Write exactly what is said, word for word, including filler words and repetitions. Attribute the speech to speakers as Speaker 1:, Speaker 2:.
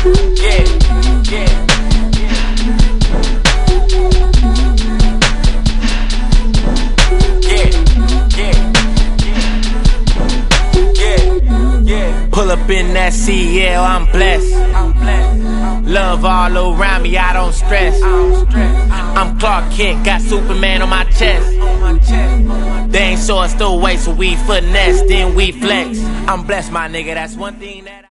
Speaker 1: Yeah, yeah. Pull up in that C L, I'm blessed. Love all around me, I don't stress. I'm Clark Kent, got Superman on my chest. They ain't saw us the way, so we finesse, then we flex. I'm blessed, my nigga, that's one thing that